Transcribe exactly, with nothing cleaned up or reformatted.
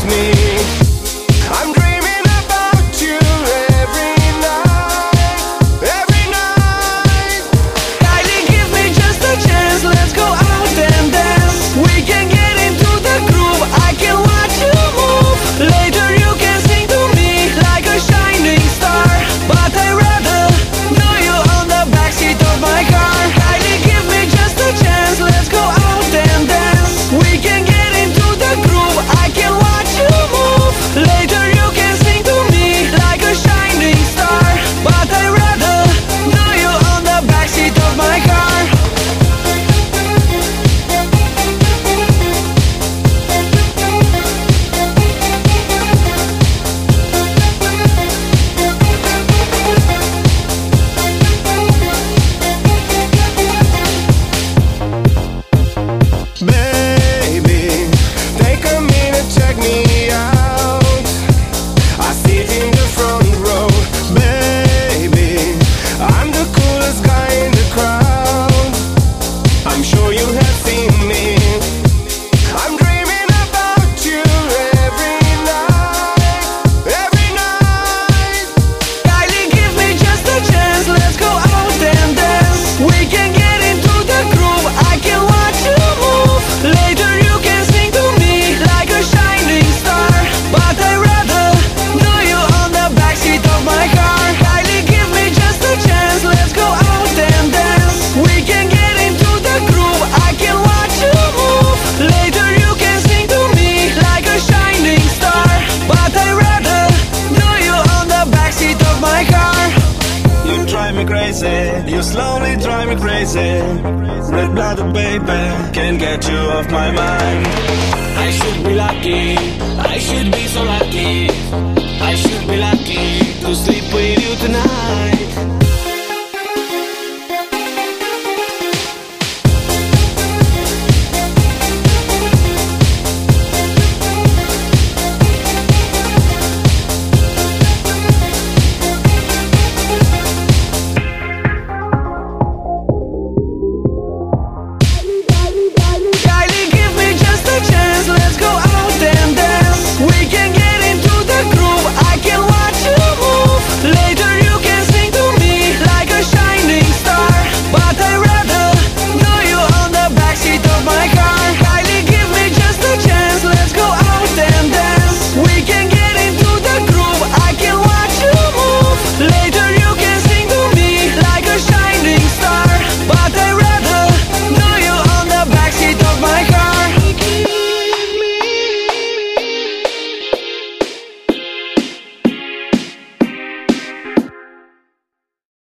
me. I'm dreaming about you every night, every night. Kylie, give me just a chance, let's go out and dance. We can get into the groove, I can watch you move. Later you can sing to me like a shining star, but I'd rather know you on the backseat of my car. Kylie, give me just a chance, let's go out and dance. We can get into the groove, I can watch you move. Later you can sing to me like a shining star, but I'd rather know you on the backseat of my car. Baby, take a minute, check me out. I sit in the front row. Baby, I'm the coolest guy in the crowd. I'm sure you have seen me. I'm dreaming about you every night, every night. Kylie, give me just a chance, let's go out and dance. We can get into the groove, I can watch you move. Later you can sing to me like a shining star, but I'd rather know you on the backseat of my car. Kylie, give me just a chance, let's go out and dance. We can get into the groove, I can watch you move. Later you can sing to me like a shining star, but I'd rather know you on the backseat of my car. You drive me crazy, you slowly drive me crazy. Red-blooded baby, can't get you off my mind. I should be lucky, I should be so lucky.